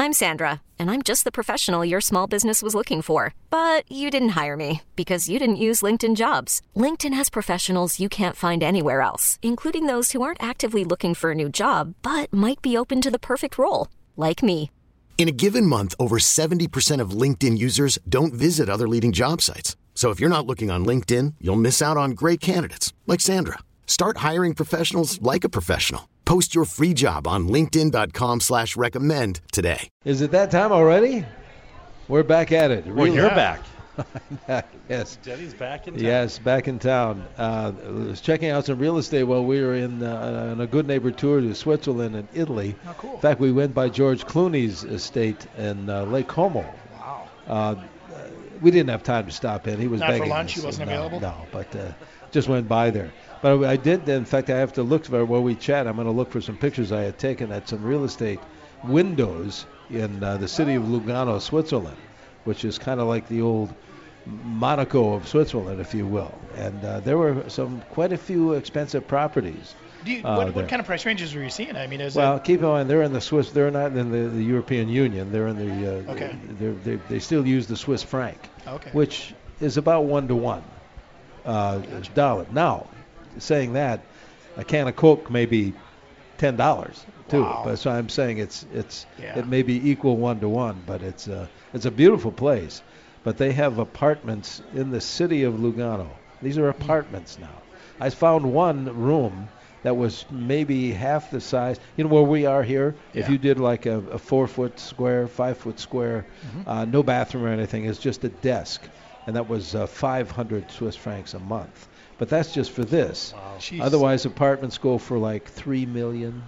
I'm Sandra, and I'm just the professional your small business was looking for. But you didn't hire me because you didn't use LinkedIn Jobs. LinkedIn has professionals you can't find anywhere else, including those who aren't actively looking for a new job, but might be open to the perfect role, like me. In a given month, over 70% of LinkedIn users don't visit other leading job sites. So if you're not looking on LinkedIn, you'll miss out on great candidates like Sandra. Start hiring professionals like a professional. Post your free job on linkedin.com/recommend today. Is it that time already? We're back at it. Well, you're back. I'm back, yes. Denny's back in town. Yes, back in town. Was checking out some real estate while we were on a good neighbor tour to Switzerland and Italy. Oh, cool. In fact, we went by George Clooney's estate in Lake Como. Wow. We didn't have time to stop in. He was Not for begging lunch? us. He wasn't available? No, but just went by there. But I did, in fact, I have to look for, while we chat, I'm going to look for some pictures I had taken at some real estate windows in the city of Lugano, Switzerland, which is kind of like the old Monaco of Switzerland, if you will. And there were quite a few expensive properties. What kind of price ranges were you seeing? I mean, keep in mind they're in the Swiss. They're not in the European Union. They're in the. Okay. They still use the Swiss franc, okay, which is about 1-to-1 dollar. Now, saying that, a can of Coke may be $10 too. Wow. But so I'm saying it may be equal 1-to-1, but it's a beautiful place. But they have apartments in the city of Lugano. These are apartments now. I found one room that was maybe half the size. You know where we are here? Yeah. If you did like a 4-foot square, 5-foot square, no bathroom or anything, it's just a desk. And that was 500 Swiss francs a month. But that's just for this. Wow. Otherwise, apartments go for like 3 million,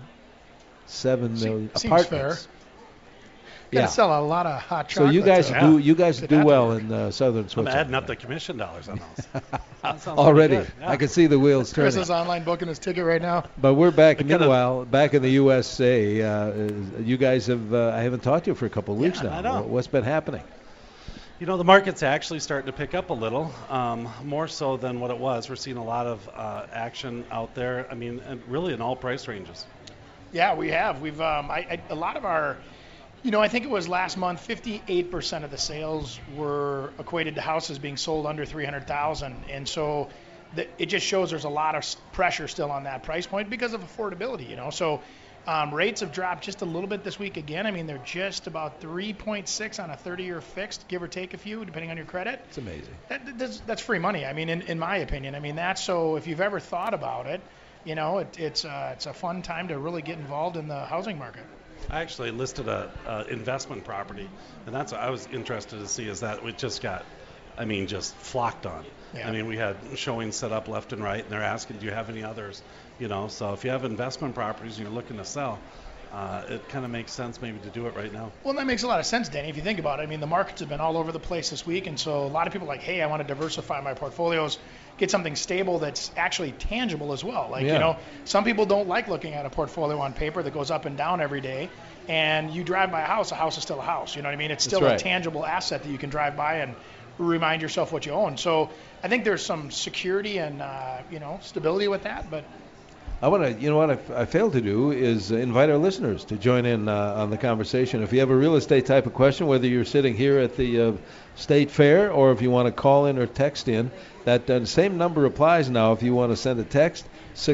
7 million. Seems Apartments. fair. Gotta sell a lot of hot So chocolate. you guys do well in southern I'm Switzerland. adding up the commission dollars on those. That sounds Already. pretty good. Yeah. I can see the wheels turning. Chris is online booking his ticket right now. But we're back. Meanwhile, back in the USA, you guys have. I haven't talked to you for a couple of weeks now. I know. What's been happening? You know, the market's actually starting to pick up a little, more so than what it was. We're seeing a lot of action out there. I mean, and really in all price ranges. Yeah, we have. We've a lot of our. I think it was last month, 58% of the sales were equated to houses being sold under $300,000, and so it just shows there's a lot of pressure still on that price point because of affordability. So rates have dropped just a little bit this week again. I mean, they're just about 3.6 on a 30-year fixed, give or take a few, depending on your credit. It's amazing. That's free money. I mean, in my opinion. I mean, that's so. If you've ever thought about it, it's a fun time to really get involved in the housing market. I actually listed a investment property, and that's what I was interested to see is that we just got, just flocked on. Yeah. I mean, we had showings set up left and right, and they're asking, do you have any others? So if you have investment properties and you're looking to sell, it kind of makes sense maybe to do it right now. Well, that makes a lot of sense, Danny, if you think about it. I mean, the markets have been all over the place this week, and so a lot of people are like, hey, I want to diversify my portfolios, get something stable that's actually tangible as well. Some people don't like looking at a portfolio on paper that goes up and down every day, and you drive by a house is still a house. You know what I mean? It's still a tangible asset that you can drive by and remind yourself what you own. So I think there's some security and, stability with that, but I want to, what I failed to do is invite our listeners to join in on the conversation. If you have a real estate type of question, whether you're sitting here at the State Fair or if you want to call in or text in, that same number applies now. If you want to send a text,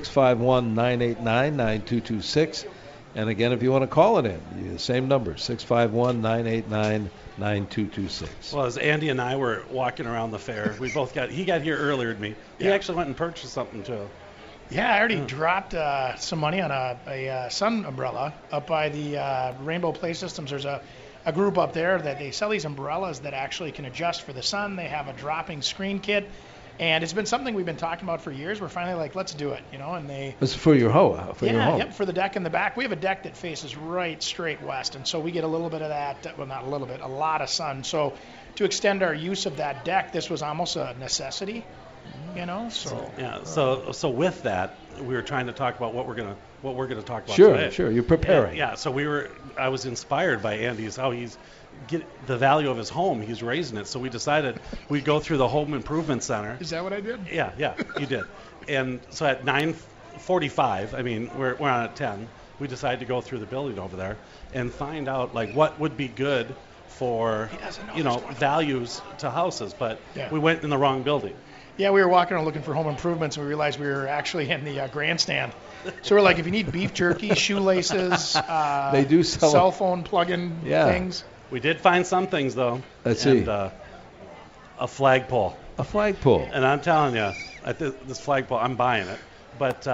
651-989-9226. And again, if you want to call it in, the same number, 651-989-9226. Well, as Andy and I were walking around the fair, he got here earlier than me. He actually went and purchased something too. Yeah, I already dropped some money on a sun umbrella up by the Rainbow Play Systems. There's a group up there that they sell these umbrellas that actually can adjust for the sun. They have a dropping screen kit, and it's been something we've been talking about for years. We're finally like, let's do it, and they. This is for your home. Yep, for the deck in the back. We have a deck that faces right straight west, and so we get a little bit of that. Well, not a little bit, a lot of sun. So to extend our use of that deck, this was almost a necessity. So with that, we were trying to talk about what we're gonna talk about today. Sure, you're preparing. So I was inspired by Andy's how he's get the value of his home. He's raising it. So we decided we'd go through the home improvement center. Is that what I did? Yeah, you did. And so at 9:45, we're on at 10. we decided to go through the building over there and find out like what would be good for values to houses, but we went in the wrong building. Yeah, we were walking around looking for home improvements, and we realized we were actually in the grandstand. So we're like, if you need beef jerky, shoelaces, they do sell cell phone plug-in things. We did find some things though. Let's see. A flagpole. A flagpole. And I'm telling you, this flagpole, I'm buying it. But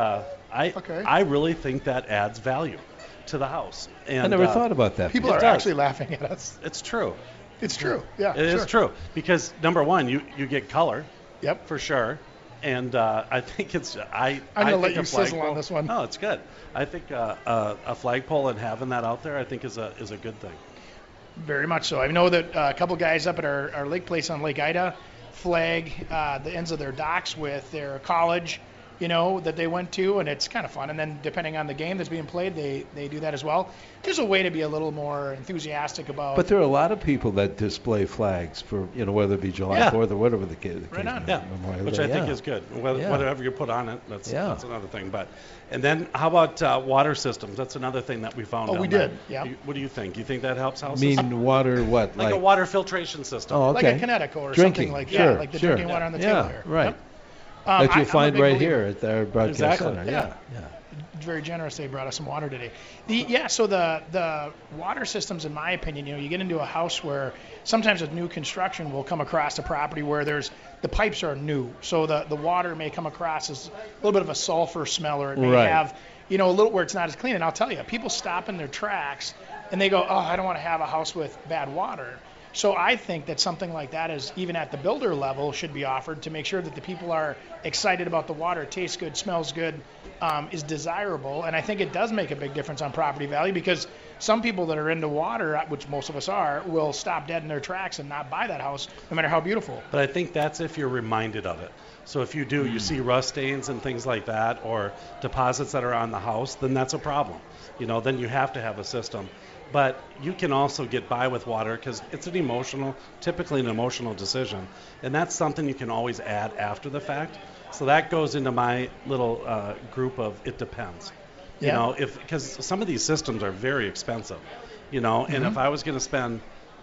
I really think that adds value to the house. And I never thought about that. People are actually laughing at us. It's true. It's true. Yeah, it is true. Because number one, you get color. Yep. For sure. And I think it's I'm gonna let you sizzle on this one. No, it's good. I think a flagpole and having that out there, I think is a good thing. Very much so. I know that a couple guys up at our lake place on Lake Ida flag the ends of their docks with their college, that they went to, and it's kind of fun. And then depending on the game that's being played, they do that as well. There's a way to be a little more enthusiastic about. But there are a lot of people that display flags for, whether it be July 4th or whatever the case. Right on. Which I think is good. Whatever you put on it, that's another thing. And then how about water systems? That's another thing that we found. Oh, we did. Yeah. What do you think? You think that helps houses? Water what? Like a water filtration system. Oh, okay. Like a Connecticut or drinking. Something like that. Like the drinking water on the table here. Right. Yep. That you'll find right here at our broadcast center. Yeah. Very generous. They brought us some water today. So the water systems, in my opinion, you get into a house where sometimes with new construction we'll come across a property where the pipes are new, so the water may come across as a little bit of a sulfur smell, or it may have a little where it's not as clean. And I'll tell you, people stop in their tracks and they go, oh, I don't want to have a house with bad water. So I think that something like that is, even at the builder level, should be offered to make sure that the people are excited about the water, it tastes good, smells good, is desirable. And I think it does make a big difference on property value, because some people that are into water, which most of us are, will stop dead in their tracks and not buy that house, no matter how beautiful. But I think that's if you're reminded of it. So if you do, you see rust stains and things like that, or deposits that are on the house, then that's a problem. Then you have to have a system. But you can also get by with water because it's typically an emotional decision. And that's something you can always add after the fact. So that goes into my little group of it depends. Because some of these systems are very expensive, and if I was going to spend,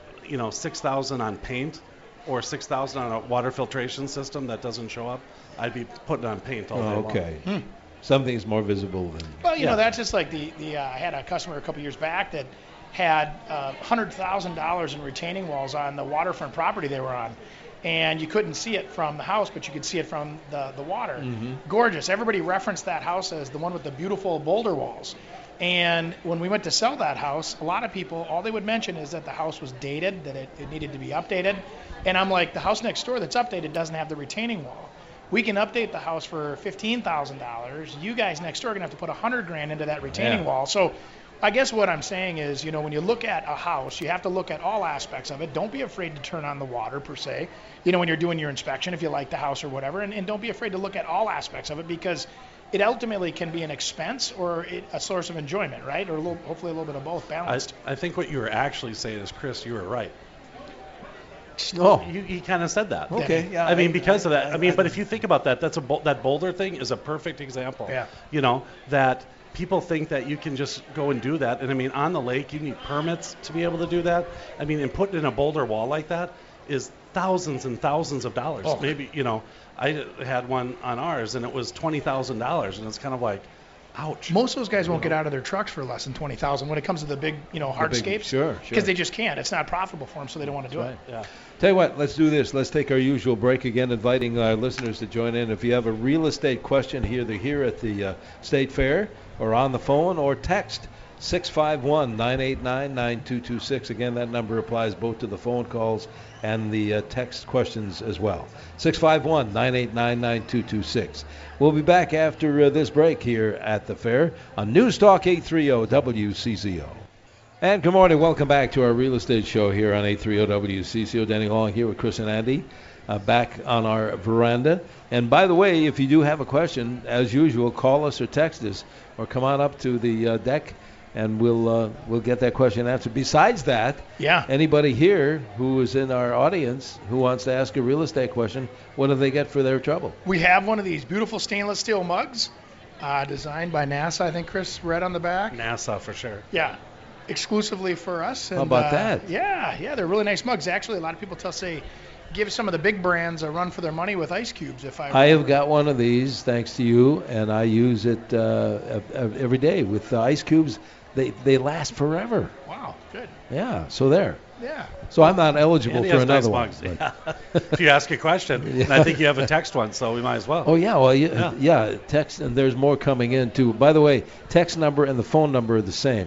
$6,000 on paint or $6,000 on a water filtration system that doesn't show up, I'd be putting on paint all day long. Okay. Something's more visible than. Well, that's just like I had a customer a couple years back that had $100,000 in retaining walls on the waterfront property they were on, and you couldn't see it from the house, but you could see it from the water. Mm-hmm. Gorgeous. Everybody referenced that house as the one with the beautiful boulder walls. And when we went to sell that house, a lot of people, all they would mention is that the house was dated, that it needed to be updated. And I'm like, the house next door that's updated doesn't have the retaining wall. We can update the house for $15,000. You guys next door are going to have to put $100,000 into that retaining wall. So I guess what I'm saying is, when you look at a house, you have to look at all aspects of it. Don't be afraid to turn on the water per se, when you're doing your inspection, if you like the house or whatever. And don't be afraid to look at all aspects of it, because it ultimately can be an expense or a source of enjoyment, right? Or hopefully a little bit of both balanced. I think what you were actually saying is, Chris, you were right. Oh, he kind of said that. Okay, yeah. I mean, because of that. But if you think about that, that boulder thing is a perfect example. Yeah. That people think that you can just go and do that. And on the lake, you need permits to be able to do that. And putting in a boulder wall like that is thousands and thousands of dollars. Oh. Maybe, I had one on ours and it was $20,000, and it's kind of like, ouch. Most of those guys won't get out of their trucks for less than $20,000 when it comes to the big, hardscapes. Sure. Because they just can't. It's not profitable for them, so they don't want to do it. Yeah. Tell you what, let's do this. Let's take our usual break again, inviting our listeners to join in. If you have a real estate question, either here at the State Fair or on the phone, or text 651-989-9226. Again, that number applies both to the phone calls and the text questions as well. 651-989-9226. We'll be back after this break here at the fair on News Talk 830 WCCO. And good morning. Welcome back to our real estate show here on 830 WCCO. Danny Long here with Chris and Andy back on our veranda. And by the way, if you do have a question, as usual, call us or text us or come on up to the deck, and we'll get that question answered. Besides that, anybody here who is in our audience who wants to ask a real estate question, what do they get for their trouble? We have one of these beautiful stainless steel mugs. Designed by NASA, I think Chris read on the back. NASA for sure. Yeah, exclusively for us. And, How about that? Yeah, they're really nice mugs. Actually, a lot of people say, give some of the big brands a run for their money with ice cubes. I have got one of these, thanks to you, and I use it every day with ice cubes. They last forever. Wow, good. Yeah, so there. Yeah. So I'm not eligible Andy for has another nice one. mugs. Yeah. If you ask a question, and I think you have a text one, so we might as well. Oh, yeah. Well, yeah, text, and there's more coming in, too. By the way, text number and the phone number are the same,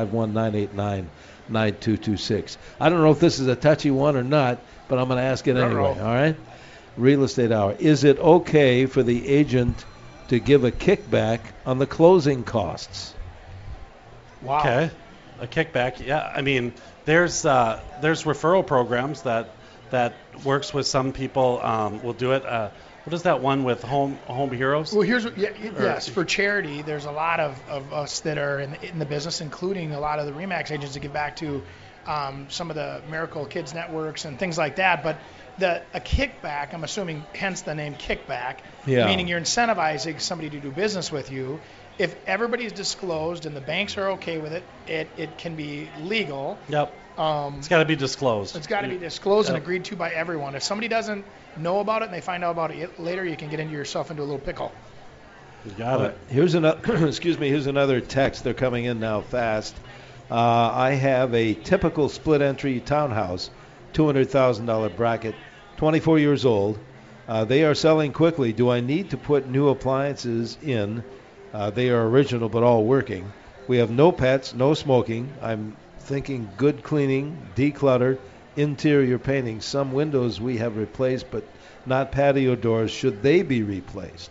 651-989-9226. I don't know if this is a touchy one or not, but I'm going to ask it anyway, all right? Real Estate Hour. Is it okay for the agent to give a kickback on the closing costs? Wow. Okay. A kickback. Yeah. I mean, there's referral programs that works with some people. Will do it. What is that one with Home Heroes? Well, yes, for charity, there's a lot of us that are in the business, including a lot of the RE/MAX agents that give back to some of the Miracle Kids networks and things like that. But a kickback, I'm assuming, hence the name kickback, meaning you're incentivizing somebody to do business with you. If everybody's disclosed and the banks are okay with it, it can be legal. Yep. It's got to be disclosed. It's got to be disclosed and agreed to by everyone. If somebody doesn't know about it and they find out about it later, you can get yourself into a little pickle. You got it. Here's another. Excuse me. Here's another text. They're coming in now fast. I have a typical split entry townhouse, $200,000 bracket, 24 years old. They are selling quickly. Do I need to put new appliances in? They are original but all working. We have no pets, no smoking. I'm thinking good cleaning, declutter, interior painting. Some windows we have replaced, but not patio doors. Should they be replaced?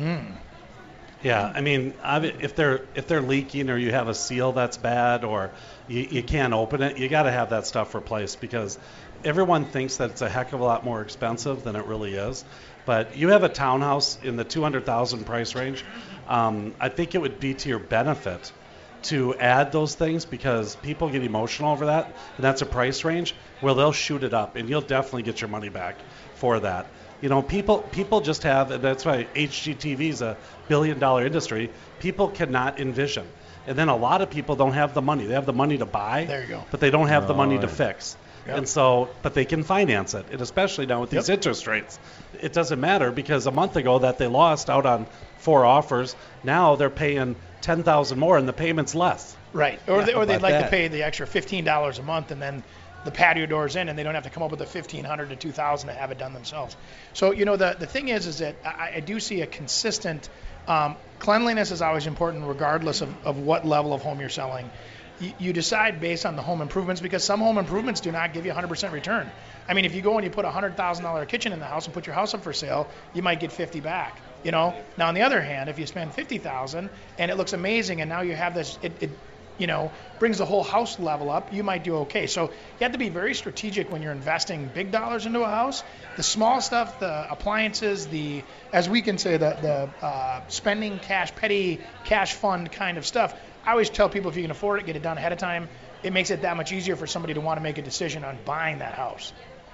Yeah, I mean, if they're leaking or you have a seal that's bad or you can't open it, you got to have that stuff replaced because everyone thinks that it's a heck of a lot more expensive than it really is. But you have a townhouse in the $200,000 price range. I think it would be to your benefit to add those things because people get emotional over that, and that's a price range where they'll shoot it up, and you'll definitely get your money back for that. You know, people just have, and that's why HGTV is a billion-dollar industry. People cannot envision, and then a lot of people don't have the money. They have the money to buy, there you go, but they don't have the money to fix. Yep. And so, but they can finance it, and especially now with these interest rates, it doesn't matter because a month ago that they lost out on 4 offers, now they're paying $10,000 more and the payment's less. Right, or they'd like to pay the extra $15 a month and then the patio doors in, and they don't have to come up with the $1,500 to $2,000 to have it done themselves. So the thing is that I do see a consistent cleanliness is always important regardless of what level of home you're selling. You decide based on the home improvements because some home improvements do not give you 100% return. I mean, if you go and you put a $100,000 kitchen in the house and put your house up for sale, you might get 50 back. You know. Now on the other hand, if you spend $50,000 and it looks amazing, and now you have this, it brings the whole house level up, you might do okay. So you have to be very strategic when you're investing big dollars into a house. The small stuff, the appliances, as we can say, the spending cash, petty cash fund kind of stuff. I always tell people if you can afford it, get it done ahead of time. It makes it that much easier for somebody to want to make a decision on buying that house.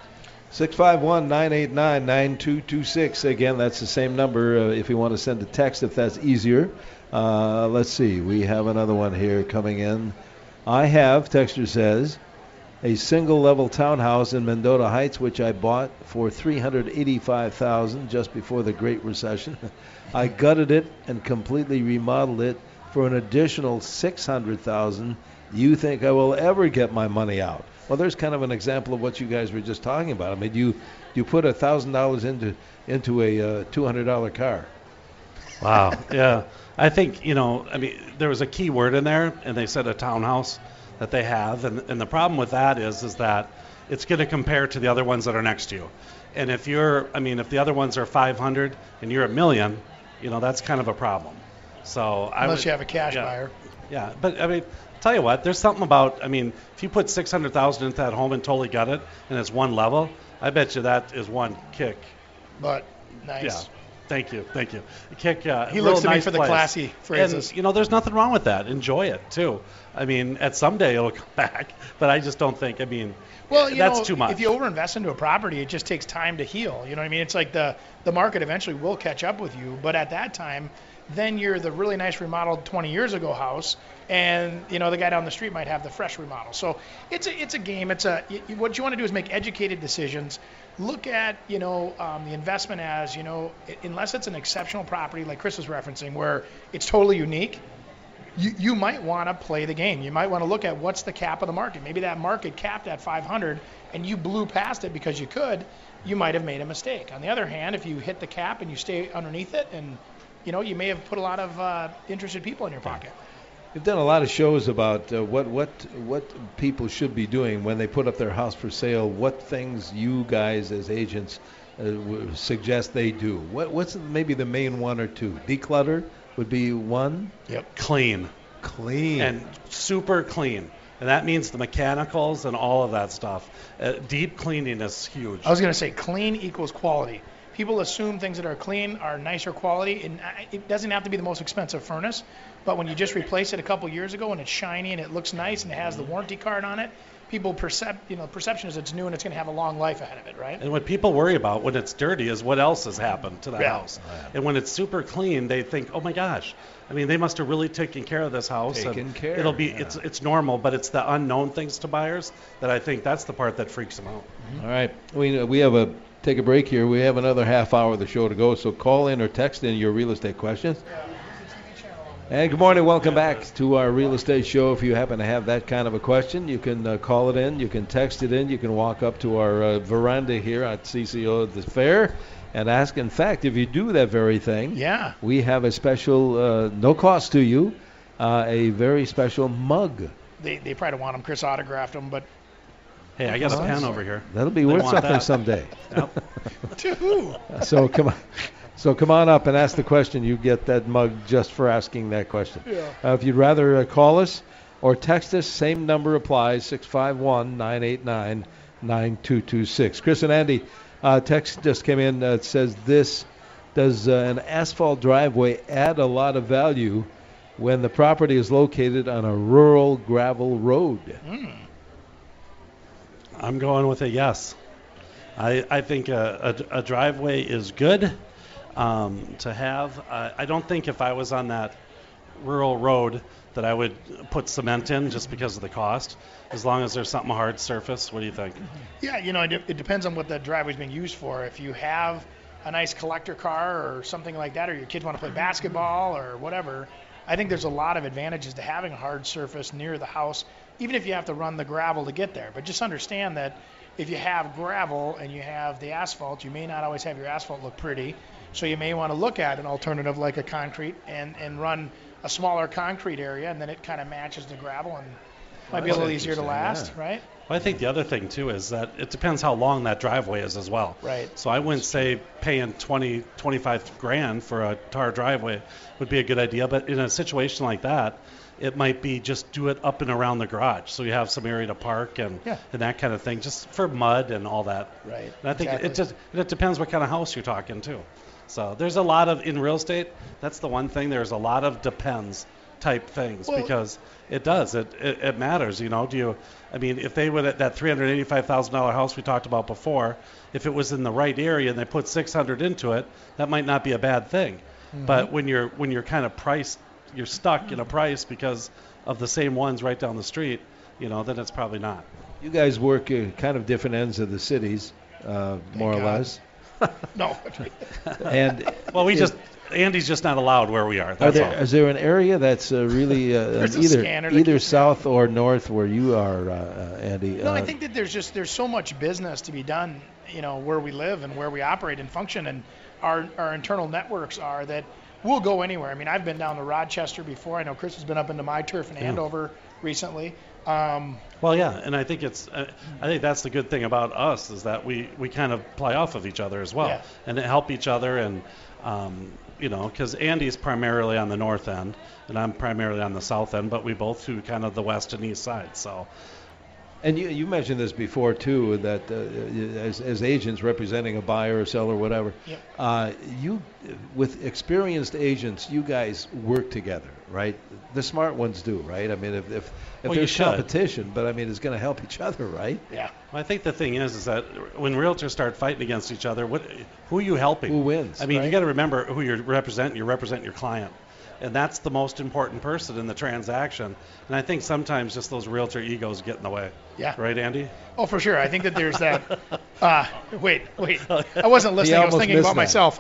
651-989-9226. Again, that's the same number if you want to send a text, if that's easier. Let's see. We have another one here coming in. I have, texter says, a single-level townhouse in Mendota Heights, which I bought for $385,000 just before the Great Recession. I gutted it and completely remodeled it for an additional $600,000. You think I will ever get my money out? Well, there's kind of an example of what you guys were just talking about. I mean, you put $1,000 into a $200 car. Wow. Yeah. I think, there was a key word in there, and they said a townhouse that they have. And the problem with that is that it's going to compare to the other ones that are next to you. And if if the other ones are 500 and you're $1 million, that's kind of a problem. So unless you have a cash buyer. Yeah. But, tell you what, there's something about, if you put $600,000 into that home and totally gut it, and it's one level, I bet you that is one kick. But nice. Yeah. Thank you. Kick. He looks to me for the classy phrases. And there's nothing wrong with that. Enjoy it too. At someday it'll come back, but I just don't think. That's too much. If you overinvest into a property, it just takes time to heal. You know what I mean? It's like the market eventually will catch up with you, but at that time, then you're the really nice remodeled 20 years ago house, and the guy down the street might have the fresh remodel. So it's a game. What you want to do is make educated decisions. Look at the investment as unless it's an exceptional property like Chris was referencing, where it's totally unique. You might want to play the game. You might want to look at what's the cap of the market. Maybe that market capped at 500 and you blew past it because you could. You might have made a mistake. On the other hand, if you hit the cap and you stay underneath it, and you may have put a lot of interested people in your pocket. You've done a lot of shows about what people should be doing when they put up their house for sale. What things you guys as agents suggest they do? What's maybe the main one or two? Declutter would be one. Yep. Clean. And super clean. And that means the mechanicals and all of that stuff. Deep cleaning is huge. I was going to say clean equals quality. People assume things that are clean are nicer quality, and it doesn't have to be the most expensive furnace, but when you just replace it a couple years ago and it's shiny and it looks nice and it has the warranty card on it, people perception is it's new and it's going to have a long life ahead of it, right? And what people worry about when it's dirty is what else has happened to the house. And when it's super clean, they think, oh my gosh, they must have really taken care of this house. It'll be it's normal, but it's the unknown things to buyers that I think that's the part that freaks them out. All right, we have take a break here. We have another half hour of the show to go, so call in or text in your real estate questions. And good morning. Welcome back to our real estate show. If you happen to have that kind of a question, you can call it in, you can text it in, you can walk up to our veranda here at CCO at the fair and ask. In fact, if you do that very thing, we have a special, no cost to you, a very special mug. They probably don't want them. Chris autographed them, but hey, I got a pen over here. That'll be worth something someday. Yep. To who? So come on up and ask the question. You get that mug just for asking that question. Yeah. If you'd rather call us or text us, same number applies, 651-989-9226. Chris and Andy, text just came in that says this: does an asphalt driveway add a lot of value when the property is located on a rural gravel road? I'm going with a yes. I think a driveway is good to have. I don't think if I was on that rural road that I would put cement in just because of the cost, as long as there's something hard surface. What do you think? Yeah, it depends on what the driveway's being used for. If you have a nice collector car or something like that, or your kids want to play basketball or whatever, I think there's a lot of advantages to having a hard surface near the house, even if you have to run the gravel to get there. But just understand that if you have gravel and you have the asphalt, you may not always have your asphalt look pretty. So you may want to look at an alternative like a concrete and run a smaller concrete area, and then it kind of matches the gravel and might be a little easier to last, right? Well, I think the other thing, too, is that it depends how long that driveway is as well. Right. So I wouldn't say paying $25,000 for a tar driveway would be a good idea, but in a situation like that, it might be just do it up and around the garage, so you have some area to park and that kind of thing, just for mud and all that. Right. And I think it depends what kind of house you're talking too. So there's a lot of, in real estate, that's the one thing, there's a lot of depends type things, because it does. It matters, if they would, at that $385,000 house we talked about before, if it was in the right area and they put $600 into it, that might not be a bad thing. Mm-hmm. But when you're kind of priced, you're stuck in a price because of the same ones right down the street, then it's probably not. You guys work kind of different ends of the cities, more or less. No. And Andy's just not allowed where we are. That's all. Is there an area that's really either south or north where you are, Andy? No, I think that there's so much business to be done, where we live and where we operate and function, and our internal networks are that we'll go anywhere. I've been down to Rochester before. I know Chris has been up into my turf in Andover recently. And I think I think that's the good thing about us, is that we kind of play off of each other as well, and help each other, and because Andy's primarily on the north end and I'm primarily on the south end, but we both do kind of the west and east side. So And you mentioned this before too, that as agents representing a buyer or seller or whatever, Yep. You with experienced agents, you guys work together, right? The smart ones do, right? I mean, if Well, you there's should. competition, but I mean, it's going to help each other, right? Yeah. Well, I think the thing is that when realtors start fighting against each other, who are you helping? Who wins? I mean, right? you got to remember who you're representing. You represent your client, and that's the most important person in the transaction. And I think sometimes just those realtor egos get in the way. Yeah. Right, Andy? Oh, for sure. I think that there's that. Wait. I wasn't listening. I was almost thinking about missed that. myself.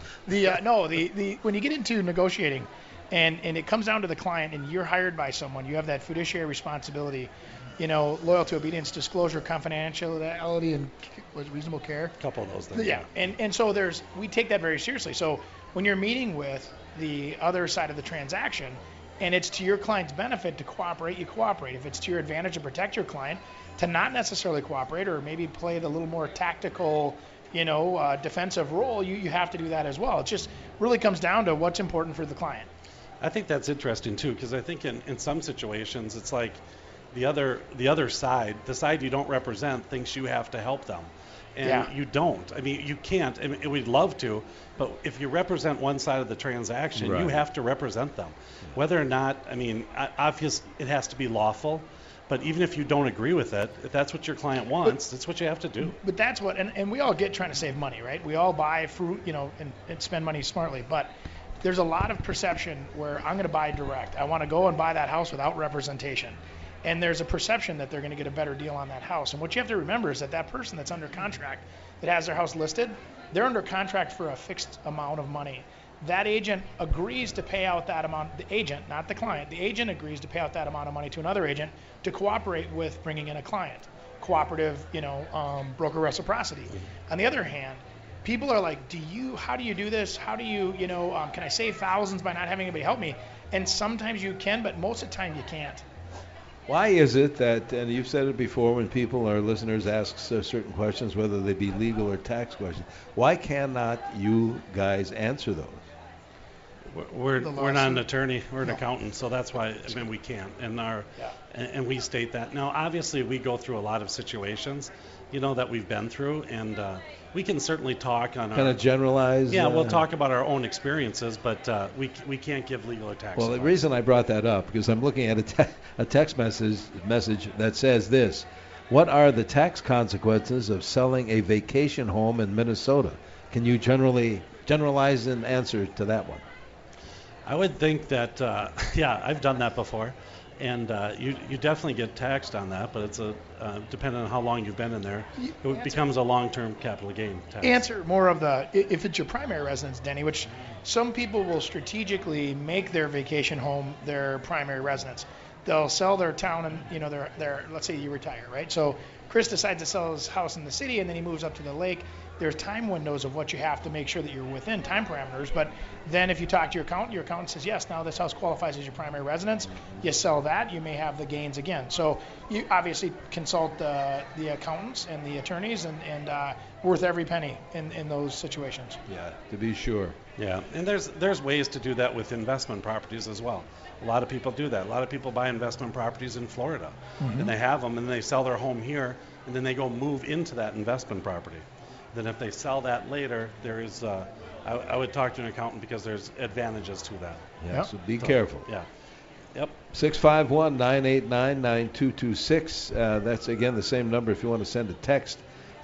Yeah. The when you get into negotiating, and it comes down to the client, and you're hired by someone, you have that fiduciary responsibility, loyalty, obedience, disclosure, confidentiality, and reasonable care. A couple of those things. Yeah, and so we take that very seriously. So when you're meeting with the other side of the transaction, and it's to your client's benefit to cooperate, you cooperate. If it's to your advantage to protect your client, to not necessarily cooperate or maybe play the little more tactical, defensive role, you have to do that as well. It just really comes down to what's important for the client. I think that's interesting too, because I think in some situations it's like the other side, the side you don't represent, thinks you have to help them. And you don't. I mean, you can't. I mean, we'd love to, but if you represent one side of the transaction, Right. you have to represent them. Whether or not, I mean, obviously it has to be lawful, but even if you don't agree with it, if that's what your client wants, that's what you have to do. But that's what, and we all get trying to save money, right? We all buy fruit, and spend money smartly. But there's a lot of perception where I'm going to buy direct. I want to go and buy that house without representation. And there's a perception that they're going to get a better deal on that house. And what you have to remember is that person that's under contract, that has their house listed, they're under contract for a fixed amount of money. That agent agrees to pay out that amount, the agent, not the client, the agent agrees to pay out that amount of money to another agent to cooperate with bringing in a client. Cooperative, broker reciprocity. On the other hand, people are like, how do you do this? How do you, can I save thousands by not having anybody help me? And sometimes you can, but most of the time you can't. Why is it that, and you've said it before, when people, our listeners, ask certain questions, whether they be legal or tax questions, why cannot you guys answer those? We're not an attorney, we're an accountant, so that's why we can't. And we state that. Now, obviously, we go through a lot of situations, that we've been through, and we can certainly talk on kind of generalize. Yeah, we'll talk about our own experiences, but we can't give legal or tax. Well, the advice. reason I brought that up because I'm looking at a text message that says this: what are the tax consequences of selling a vacation home in Minnesota? Can you generalize an answer to that one? I would think that, I've done that before, and you definitely get taxed on that, but it's depending on how long you've been in there, it becomes a long-term capital gain tax. Answer more of if it's your primary residence, Denny, which some people will strategically make their vacation home their primary residence. They'll sell their town and, their let's say you retire, right? So Chris decides to sell his house in the city and then he moves up to the lake. There's time windows of what you have to make sure that you're within time parameters. But then if you talk to your accountant says, yes, now this house qualifies as your primary residence. You sell that, you may have the gains again. So you obviously consult the accountants and the attorneys and worth every penny in those situations. Yeah, to be sure. Yeah, and there's ways to do that with investment properties as well. A lot of people do that. A lot of people buy investment properties in Florida, and they have them, and they sell their home here, and then they go move into that investment property. Then if they sell that later, there is, I would talk to an accountant because there's advantages to that. Yeah, so be careful. Yeah. Yep. 651-989-9226. That's, again, the same number if you want to send a text,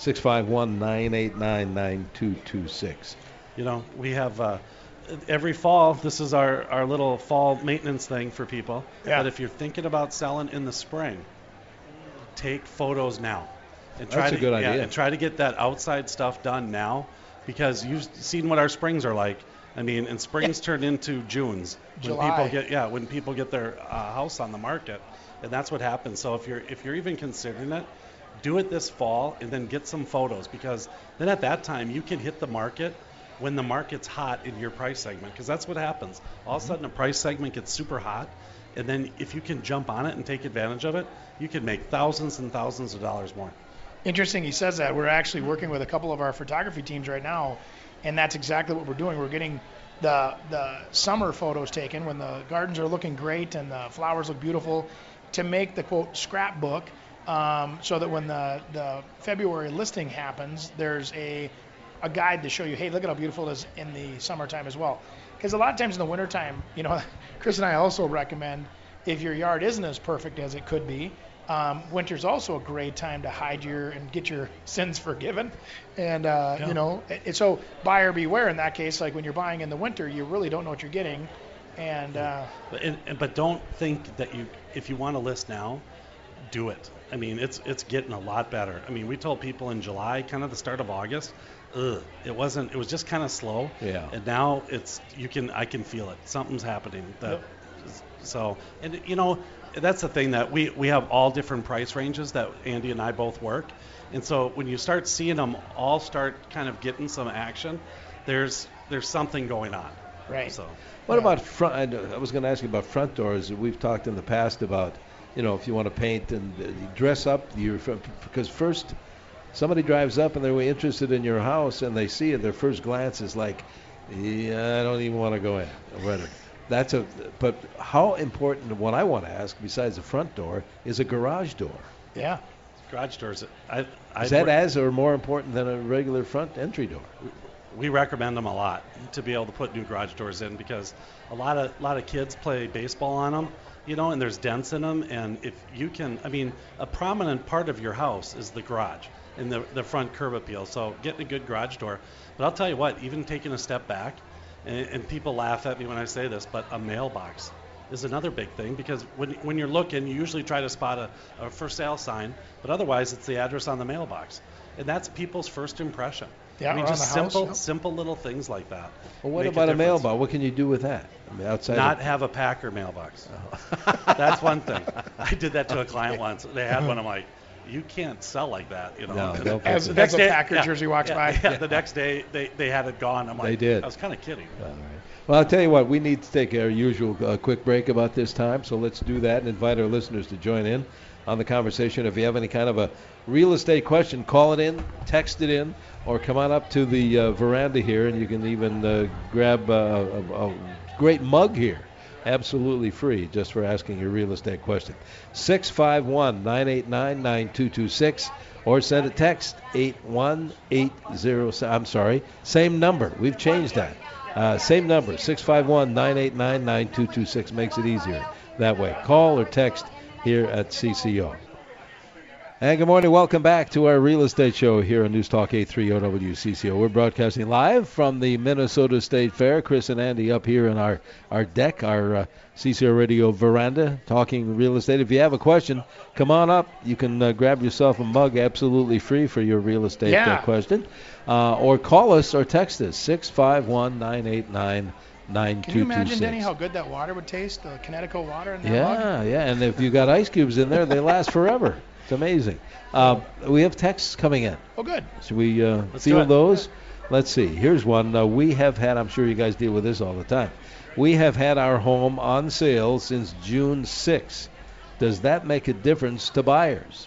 651-989-9226. We have every fall, this is our little fall maintenance thing for people. Yeah. But if you're thinking about selling in the spring, take photos now. And That's a good idea. Yeah, and try to get that outside stuff done now, because you've seen what our springs are like. And springs turn into Junes when people get their house on the market, and that's what happens. So if you're even considering it, do it this fall and then get some photos, because then at that time you can hit the market when the market's hot in your price segment, because that's what happens. All of a sudden a price segment gets super hot, and then if you can jump on it and take advantage of it, you can make thousands and thousands of dollars more. Interesting he says that. We're actually working with a couple of our photography teams right now, and that's exactly what we're doing. We're getting the summer photos taken when the gardens are looking great and the flowers look beautiful to make the, quote, scrapbook so that when the February listing happens, there's a guide to show you, hey, look at how beautiful it is in the summertime as well. Because a lot of times in the wintertime, Chris and I also recommend, if your yard isn't as perfect as it could be, winter's also a great time to hide and get your sins forgiven. And, so buyer beware in that case. Like when you're buying in the winter, you really don't know what you're getting. But don't think that if you want to list now, do it. I mean, it's getting a lot better. I mean, we told people in July, kind of the start of August, it was just kind of slow. Yeah. And now I can feel it. Something's happening. So, and that's the thing, that we have all different price ranges that Andy and I both work. And so when you start seeing them all start kind of getting some action, there's something going on. Right. So what about front? I was going to ask you about front doors. We've talked in the past about, if you want to paint and dress up because first somebody drives up and they're interested in your house and they see it, their first glance is like, yeah, I don't even want to go in. But how important, what I want to ask, besides the front door, is a garage door. Yeah. Garage doors. Is that as or more important than a regular front entry door? We recommend them a lot to be able to put new garage doors in, because a lot of kids play baseball on them, and there's dents in them. And if you can, a prominent part of your house is the garage and the front curb appeal. So getting a good garage door. But I'll tell you what, even taking a step back, and people laugh at me when I say this, but a mailbox is another big thing, because when you're looking, you usually try to spot a for sale sign, but otherwise it's the address on the mailbox. And that's people's first impression. Yeah, just simple little things like that. Well, what about a mailbox? What can you do with that? Outside Not have a Packer mailbox. Oh. That's one thing. I did that to a client once. They had one. I'm like, you can't sell like that, No, as a Packer jersey walks by. Yeah, the next day they had it gone. I'm like, they did. I was kind of kidding. All right. Well, I'll tell you what, we need to take our usual quick break about this time, so let's do that and invite our listeners to join in on the conversation. If you have any kind of a real estate question, call it in, text it in, or come on up to the veranda here, and you can even grab a great mug here, absolutely free, just for asking your real estate question. 651-989-9226, or send a text 81807. I'm sorry, same number. We've changed that. Same number, 651-989-9226. Makes it easier that way. Call or text here at CCO. And good morning. Welcome back to our real estate show here on News Talk 830 WCCO. We're broadcasting live from the Minnesota State Fair. Chris and Andy up here in our deck, our CCO Radio veranda, talking real estate. If you have a question, come on up. You can grab yourself a mug absolutely free for your real estate question. Or call us or text us, 651-989-9226. Can you imagine, Denny, how good that water would taste, the Connecticut water in that mug? Yeah. And if you got ice cubes in there, they last forever. It's amazing. We have texts coming in. Oh, good. Should we field those? Let's see. Here's one. We have had, I'm sure you guys deal with this all the time. We have had our home on sale since June 6th. Does that make a difference to buyers?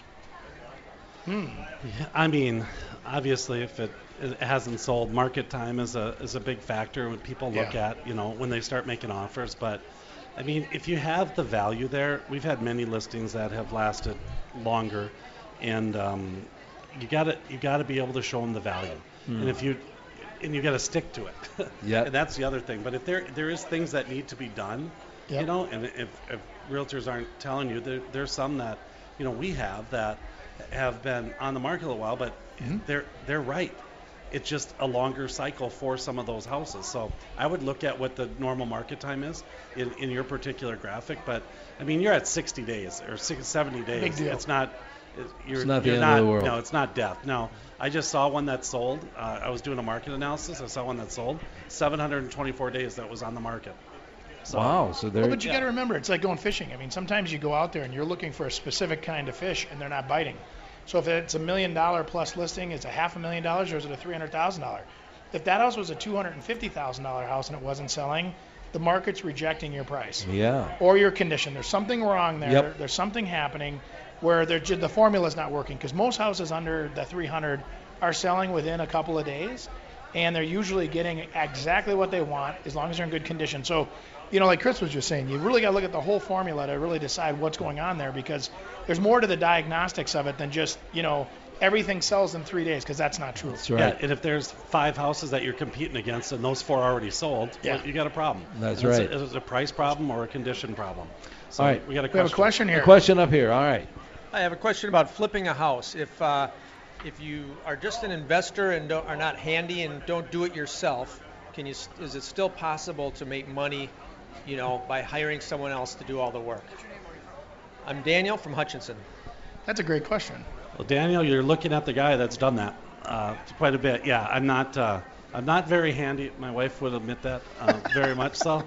Obviously, if it hasn't sold, market time is a big factor when people look at, when they start making offers. But if you have the value there, we've had many listings that have lasted longer, and you got to be able to show them the value. And you got to stick to it. Yeah. And that's the other thing. But if there is things that need to be done, and if realtors aren't telling you, there's some that we have that have been on the market a while, but they're right. It's just a longer cycle for some of those houses. So I would look at what the normal market time is in your particular graphic. But you're at 60 days or 70 days. Big deal. It's not the end of the world. No, it's not death. No, I just saw one that sold. I was doing a market analysis. I saw one that sold 724 days that was on the market. So, wow. So there. But you got to remember, it's like going fishing. Sometimes you go out there and you're looking for a specific kind of fish, and they're not biting. So if it's $1 million plus listing, it's a $500,000, or is it a $300,000? If that house was a $250,000 house and it wasn't selling, the market's rejecting your price. Yeah. Or your condition. There's something wrong there. Yep. There's something happening where the formula's not working, because most houses under the 300 are selling within a couple of days, and they're usually getting exactly what they want as long as they're in good condition. So like Chris was just saying, you really got to look at the whole formula to really decide what's going on there, because there's more to the diagnostics of it than just, everything sells in 3 days, because that's not true. That's right. Yeah, and if there's 5 houses that you're competing against and those 4 already sold, well, you got a problem. That's right. Is it a price problem or a condition problem? So all right. We got a question. We have a question here. A question up here. All right. I have a question about flipping a house. If you are just an investor and are not handy and don't do it yourself, is it still possible to make money, by hiring someone else to do all the work? I'm Daniel from Hutchinson. That's a great question. Well, Daniel, you're looking at the guy that's done that quite a bit. Yeah, I'm not very handy. My wife would admit that very much so.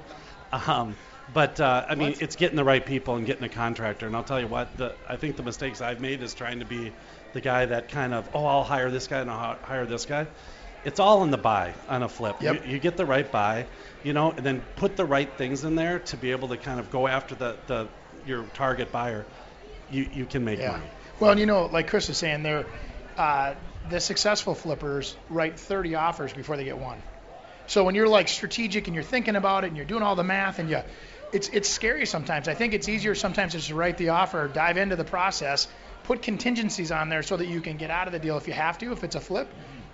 But it's getting the right people and getting a contractor. And I'll tell you what, I think the mistakes I've made is trying to be the guy that kind of, I'll hire this guy and I'll hire this guy. It's all in the buy on a flip. Yep. You get the right buy, and then put the right things in there to be able to kind of go after your target buyer. You can make money. Well, like Chris is saying, the successful flippers write 30 offers before they get one. So when you're like strategic and you're thinking about it and you're doing all the math and it's scary sometimes. I think it's easier sometimes just to write the offer, dive into the process, put contingencies on there so that you can get out of the deal if you have to, if it's a flip,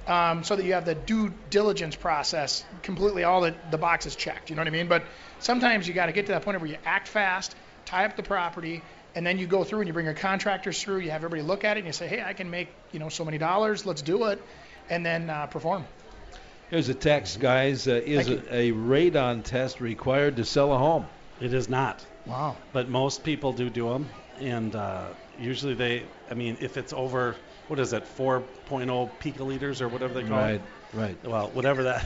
so that you have the due diligence process completely, all the boxes checked. You know what I mean? But sometimes you got to get to that point where you act fast, tie up the property, and then you go through and you bring your contractors through, you have everybody look at it and you say, hey, I can make, so many dollars, let's do it, and then perform. Here's a text, guys. Is a radon test required to sell a home? It is not. Wow. But most people do them, and usually if it's over, what is it, 4.0 picoliters or whatever they call it? Right. Well, whatever that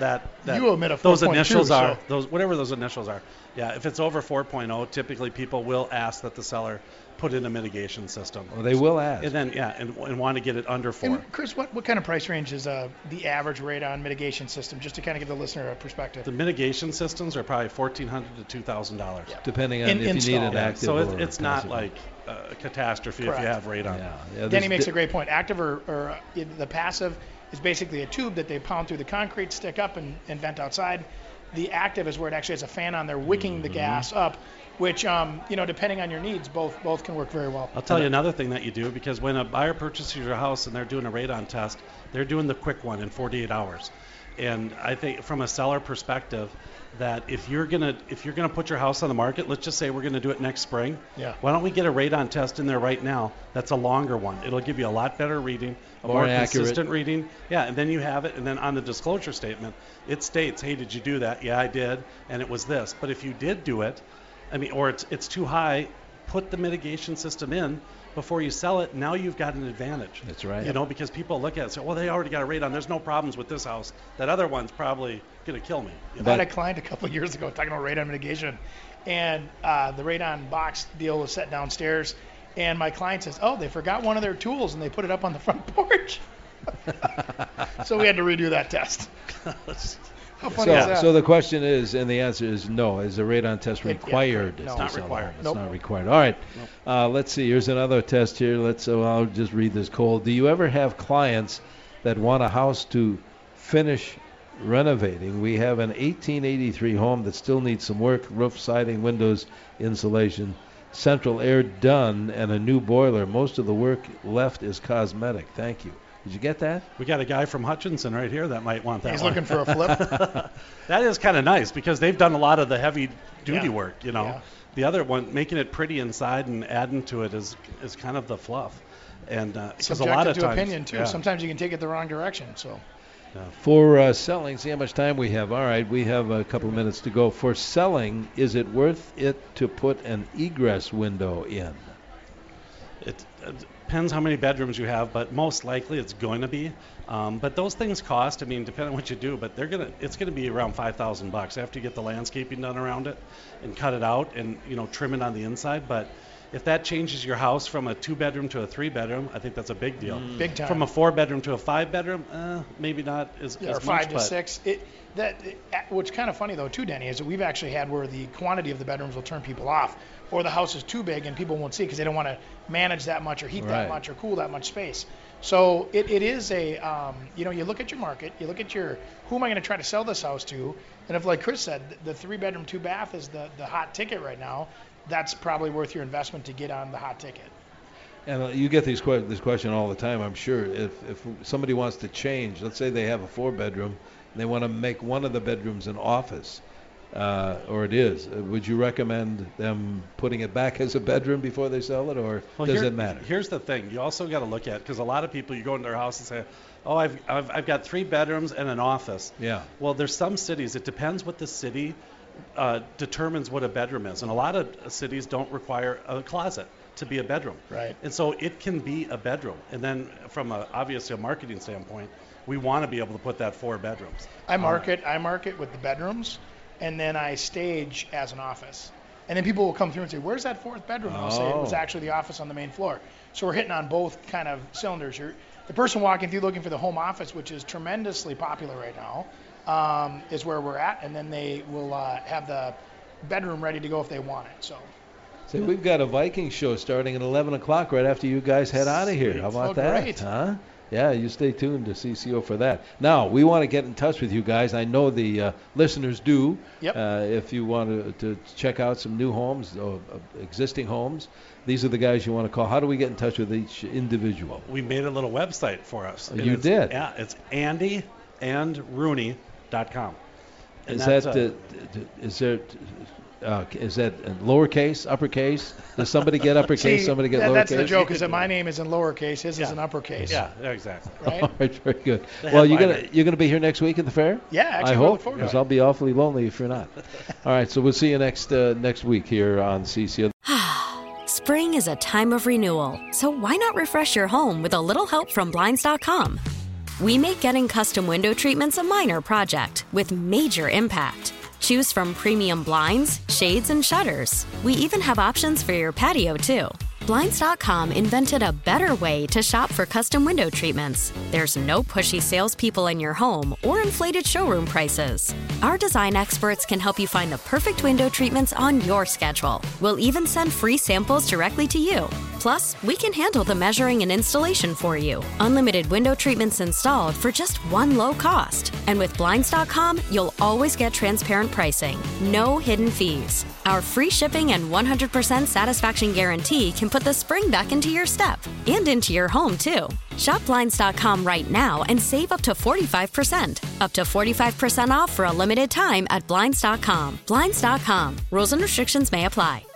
you omit a 4.2, those initials are, so. whatever those initials are. Yeah, if it's over 4.0, typically people will ask that the seller put in a mitigation system. Well, they will ask. And then, and want to get it under 4. And Chris, what kind of price range is the average radon mitigation system, just to kind of give the listener a perspective? The mitigation systems are probably $1,400 to $2,000. Depending on if you need an active so or it's not like a catastrophe. Correct. If you have radon. Yeah, Danny makes a great point. Active or the passive is basically a tube that they pound through the concrete, stick up, and vent outside. The active is where it actually has a fan on there wicking the gas up, which, depending on your needs, both can work very well. I'll tell you another thing that you do, because when a buyer purchases your house and they're doing a radon test, they're doing the quick one in 48 hours. And I think from a seller perspective, that if you're gonna put your house on the market, let's just say we're gonna do it next spring. Yeah. Why don't we get a radon test in there right now? That's a longer one. It'll give you a lot better reading, a more consistent reading. Yeah, and then you have it, and then on the disclosure statement, it states, hey, did you do that? Yeah, I did, and it was this. But if you did do it, or it's too high, put the mitigation system in before you sell it. Now you've got an advantage. That's right. Because people look at it and say, well, they already got a radon. There's no problems with this house. That other one's probably going to kill me. I had a client a couple of years ago talking about radon mitigation, and the radon box deal was set downstairs, and my client says, they forgot one of their tools, and they put it up on the front porch. So we had to redo that test. How funny is that? So the question is, and the answer is no. Is a radon test required? No. It's not required. It's not required. All right. Nope. Let's see. Here's another test here. I'll just read this cold. Do you ever have clients that want a house to finish renovating? We have an 1883 home that still needs some work: roof, siding, windows, insulation, central air done, and a new boiler. Most of the work left is cosmetic. Thank you. Did you get that? We got a guy from Hutchinson right here that might want that. He's one. looking for a flip. That is kind of nice, because they've done a lot of the heavy duty work. Yeah. The other one, making it pretty inside and adding to it, is kind of the fluff. And because a lot of times, opinion too. Sometimes you can take it the wrong direction. So. Yeah. For selling, see how much time we have. All right, we have a couple of minutes to go. For selling, is it worth it to put an egress window in? It depends how many bedrooms you have, but most likely it's going to be. But those things cost, depending on what you do, but it's gonna be around $5,000 after you get the landscaping done around it and cut it out and trim it on the inside. But If that changes your house from a 2-bedroom to a 3-bedroom, I think that's a big deal. Big time. From a 4-bedroom to a 5-bedroom, maybe not as or much. 5 to 6. What's kind of funny though too, Denny, is that we've actually had where the quantity of the bedrooms will turn people off, or the house is too big and people won't see because they don't want to manage that much or heat that much or cool that much space. So it is a, you look at your market, you look at who am I going to try to sell this house to, and if, like Chris said, the 3-bedroom, 2-bath is the hot ticket right now, that's probably worth your investment to get on the hot ticket. And you get this question all the time, I'm sure. If somebody wants to change, let's say they have a 4-bedroom, and they want to make one of the bedrooms an office, or it is, would you recommend them putting it back as a bedroom before they sell it, or does it matter? Here's the thing. You also got to look at, because a lot of people, you go into their house and say, oh, I've got 3 bedrooms and an office. Yeah. Well, there's some cities, it depends what the city determines what a bedroom is. And a lot of cities don't require a closet to be a bedroom. Right. And so it can be a bedroom. And then from obviously a marketing standpoint, we want to be able to put that 4 bedrooms. I market with the bedrooms, and then I stage as an office. And then people will come through and say, where's that 4th bedroom? And I'll say it was actually the office on the main floor. So we're hitting on both kind of cylinders. The person walking through looking for the home office, which is tremendously popular right now, is where we're at. And then they will have the bedroom ready to go if they want it. So we've got a Viking show starting at 11 o'clock right after you guys head out of here. How about that? Great. Huh? Yeah, you stay tuned to CCO for that. Now, we want to get in touch with you guys. I know the listeners do. Yep. If you want to check out some new homes, existing homes, these are the guys you want to call. How do we get in touch with each individual? We made a little website for us. You did? Yeah, it's AndyandRooney.com. Is that lowercase, uppercase? Does somebody get uppercase, See, somebody get lowercase? That's the joke, is that my name is in lowercase, his is in uppercase. Yeah, exactly. Right? All right, very good. Well, you're gonna be here next week at the fair? Yeah, actually, I we'll hope, look forward to because it. I'll be awfully lonely if you're not. All right, so we'll see you next week here on CCO. Spring is a time of renewal, so why not refresh your home with a little help from Blinds.com? We make getting custom window treatments a minor project with major impact. Choose from premium blinds, shades, and shutters. We even have options for your patio, too. Blinds.com invented a better way to shop for custom window treatments. There's no pushy salespeople in your home or inflated showroom prices. Our design experts can help you find the perfect window treatments on your schedule. We'll even send free samples directly to you. Plus, we can handle the measuring and installation for you. Unlimited window treatments installed for just one low cost. And with Blinds.com, you'll always get transparent pricing. No hidden fees. Our free shipping and 100% satisfaction guarantee can put the spring back into your step and into your home, too. Shop Blinds.com right now and save up to 45%. Up to 45% off for a limited time at Blinds.com. Blinds.com. Rules and restrictions may apply.